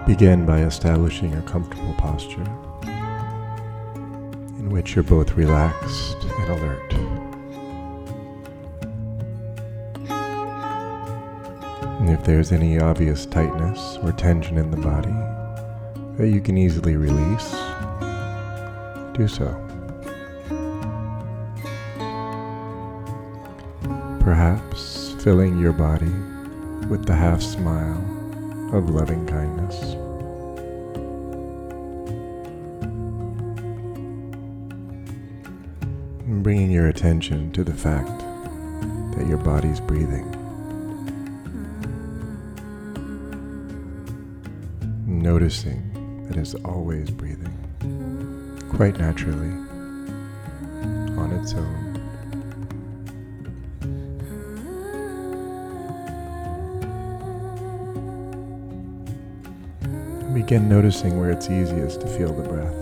Begin by establishing a comfortable posture in which you're both relaxed and alert. And if there's any obvious tightness or tension in the body that you can easily release, do so. Perhaps filling your body with the half smile of loving kindness. And bringing your attention to the fact that your body's breathing. Noticing that it's always breathing, quite naturally, on its own. Begin noticing where it's easiest to feel the breath.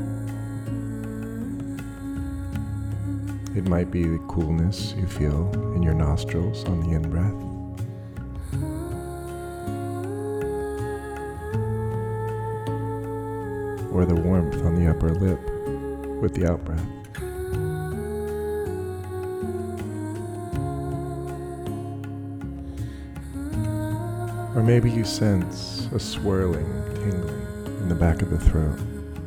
It might be the coolness you feel in your nostrils on the in-breath, or the warmth on the upper lip with the out-breath. Or maybe you sense a swirling, tingling in the back of the throat.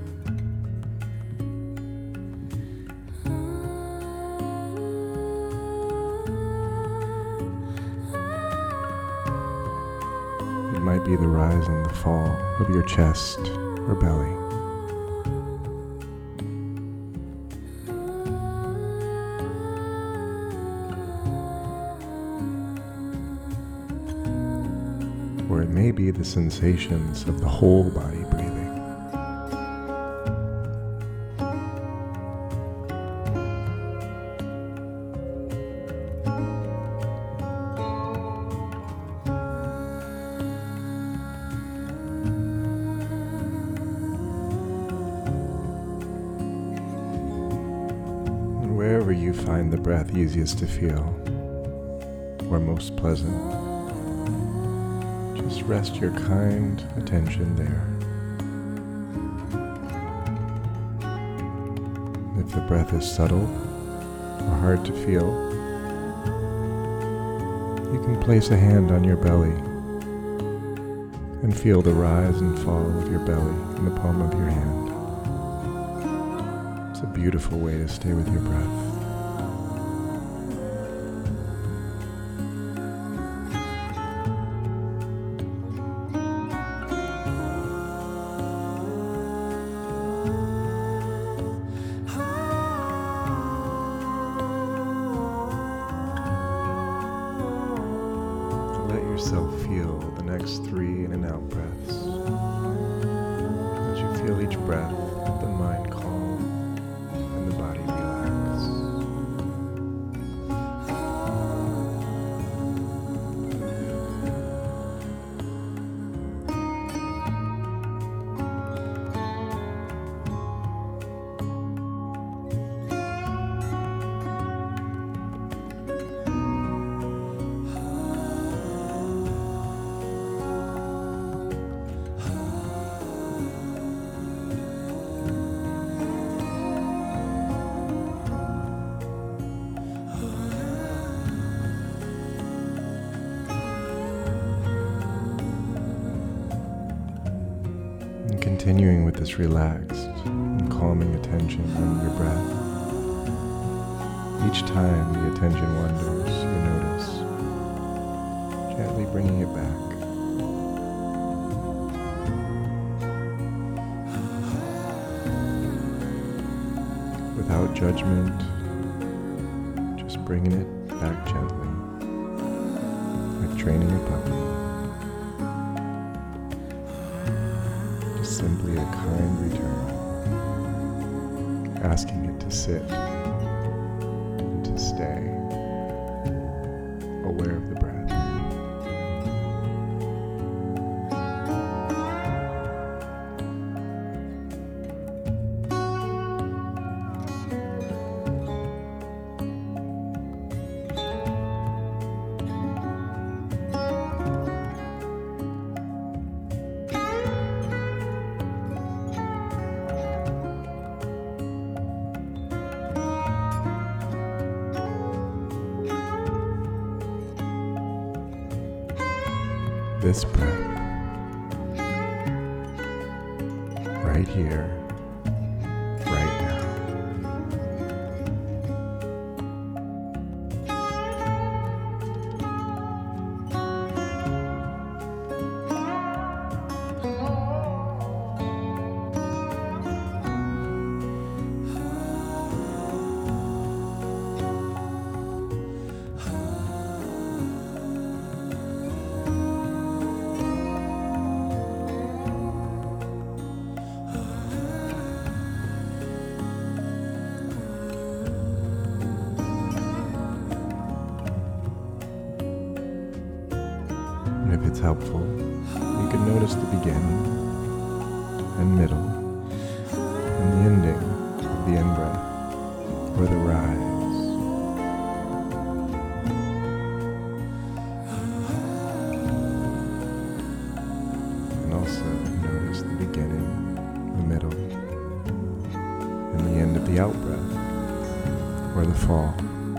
It might be the rise and the fall of your chest or belly. Or it may be the sensations of the whole body breathing. And wherever you find the breath easiest to feel, or most pleasant, just rest your kind attention there. If the breath is subtle or hard to feel, you can place a hand on your belly and feel the rise and fall of your belly in the palm of your hand. It's a beautiful way to stay with your breath. Let yourself feel the next 3 in and out breaths. As you feel each breath, the mind calm and the body relax. Continuing with this relaxed and calming attention on your breath. Each time the attention wanders, you notice, gently bringing it back. Without judgment, just bringing it back gently, like training a puppy. Simply a kind return, asking it to sit and to stay, aware of the breath. this breath right here, right now. And if it's helpful, you can notice the beginning and middle and the ending of the in-breath or the rise. And also notice the beginning, the middle, and the end of the out-breath or the fall.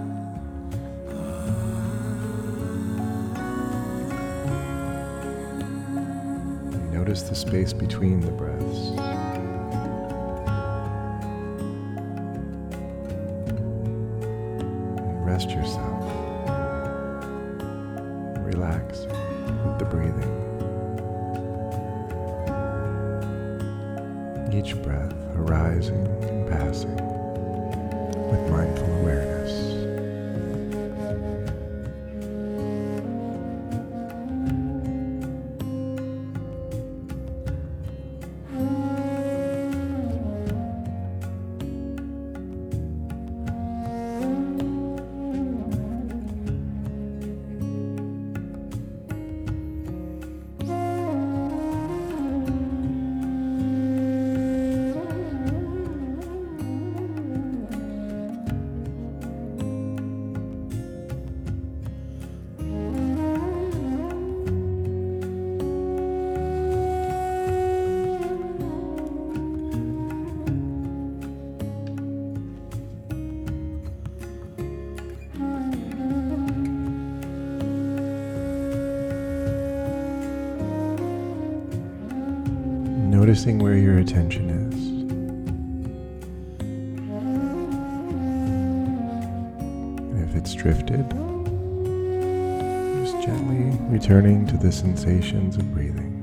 Notice the space between the breaths. And rest yourself. Relax with the breathing. Each breath arising and passing with mindful awareness. Noticing where your attention is. And if it's drifted, just gently returning to the sensations of breathing.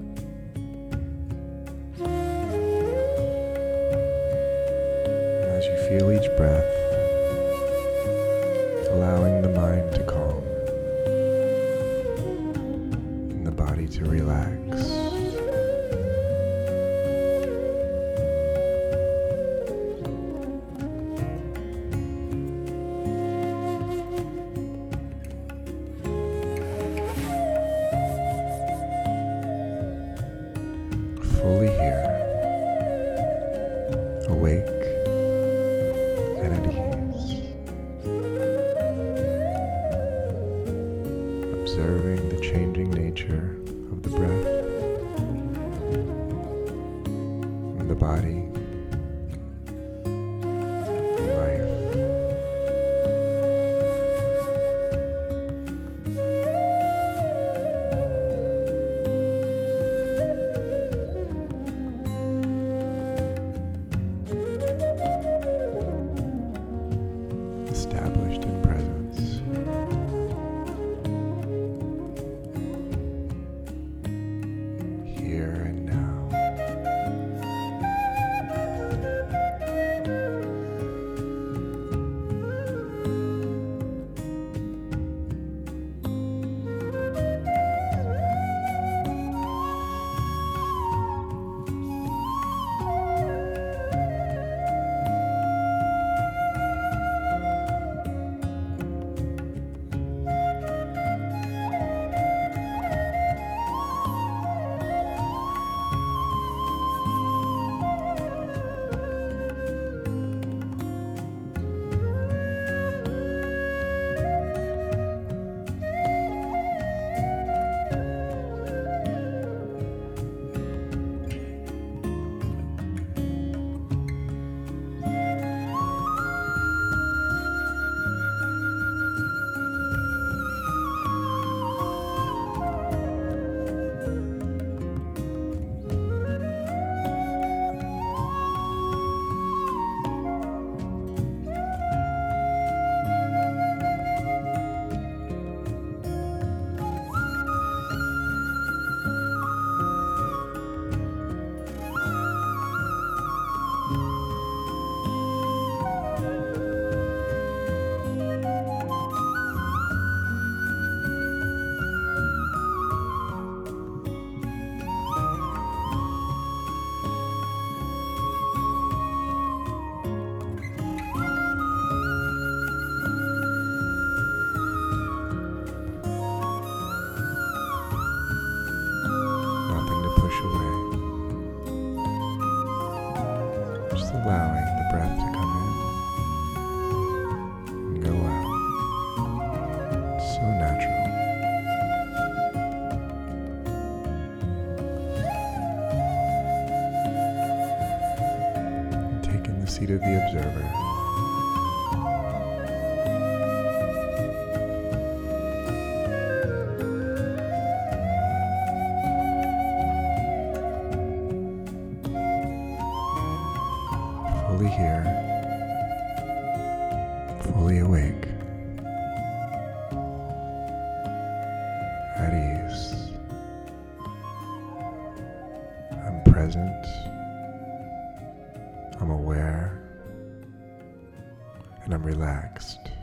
And as you feel each breath, allowing the mind to calm and the body to relax. Fully here, awake and at ease, observing the changing nature of the breath and the body and life. Established in presence. seat of the observer. Fully here, fully awake, at ease. I'm present, I'm aware, and I'm relaxed.